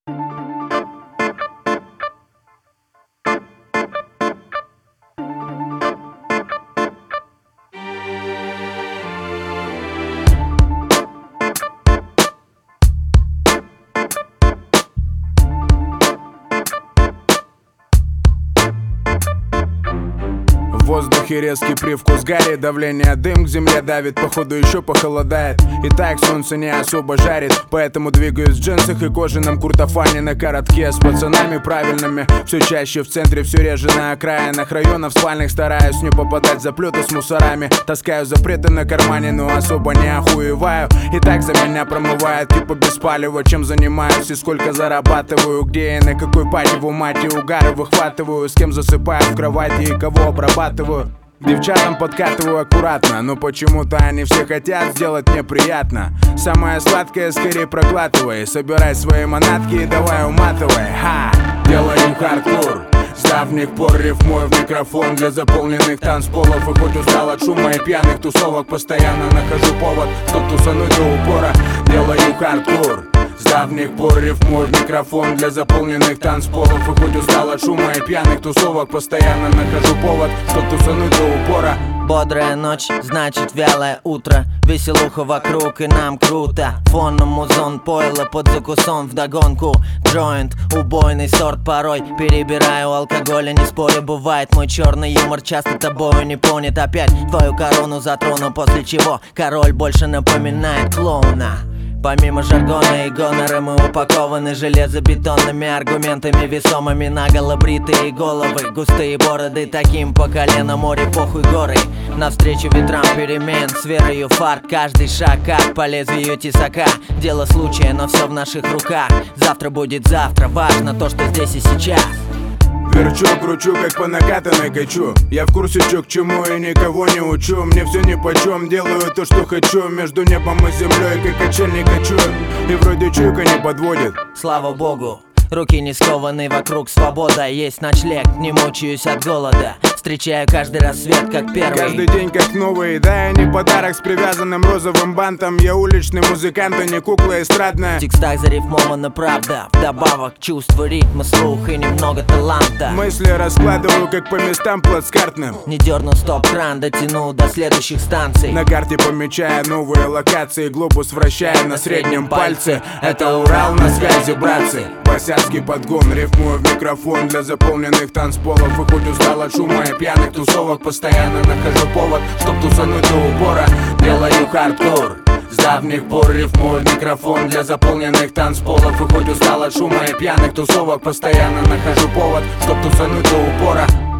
В воздухе резкий привкус гари, давление дым к земле давит, походу еще похолодает. И так солнце не особо жарит, поэтому двигаюсь в джинсах и кожаном куртофане на коротке. С пацанами правильными, все чаще в центре, все реже на окраинах районов спальных. Стараюсь не попадать в заплеты с мусорами, таскаю запреты на кармане, но особо не охуеваю. И так за меня промывает, типа без палева. Чем занимаюсь и сколько зарабатываю, где и на какой пати в умате угары выхватываю, с кем засыпаю в кровати и кого обрабатываю. К девчатам подкатываю аккуратно, но почему-то они все хотят сделать мне приятно. Самое сладкое скорее проглатывай, собирай свои манатки и давай уматывай. Ха! Делаю хардкор. С давних пор рифмую в микрофон для заполненных танцполов. И хоть устал от шума и пьяных тусовок, постоянно нахожу повод, чтоб тусануть до упора. Делаю хардкор. С давних пор рифмую в микрофон для заполненных танцполов. И хоть устал от шума и пьяных тусовок, постоянно нахожу повод, чтоб тусануть до упора. Бодрая ночь, значит вялое утро. Веселуха вокруг и нам круто. Фоном музон, пойло под закусон вдогонку. Джойнт, убойный сорт порой. Перебираю алкоголя, не спорю, бывает. Мой черный юмор часто тобою не понят. Опять твою корону затрону, после чего король больше напоминает клоуна. Помимо жаргона и гонора мы упакованы железобетонными аргументами весомыми. Наголо бритые головы, густые бороды, таким по колено море, похуй горы. Навстречу ветрам перемен, с верою фар. Каждый шаг как по лезвию тесака. Дело случая, но все в наших руках. Завтра будет завтра, важно то, что здесь и сейчас. Верчу, кручу, как по накатанной качу. Я в курсе, чё к чему и никого не учу. Мне все нипочем, делаю то, что хочу. Между небом и землей, как качельник качу. И вроде чуйка не подводит. Слава богу, руки не скованы, вокруг свобода. Есть ночлег, не мучаюсь от голода. Встречаю каждый рассвет как первый. Каждый день как новый, да, не подарок с привязанным розовым бантом. Я уличный музыкант, а не кукла эстрадная. В текстах зарифмована правда, вдобавок чувство, ритма, слух и немного таланта. Мысли раскладываю, как по местам плацкартным. Не дерну стоп-кран, дотяну до следующих станций. На карте помечая новые локации, глобус вращая на среднем пальце. Это Урал, на связи, братцы. Босяцкий подгон, рифмую в микрофон для заполненных танцполов. И хоть устал от шума и пьяных тусовок, постоянно нахожу повод, чтоб тусануть до упора. Делаю хардкор. С давних пор рифмую в микрофон для заполненных танцполов. И хоть устал от шума и пьяных тусовок, постоянно нахожу повод, чтоб тусануть до упора.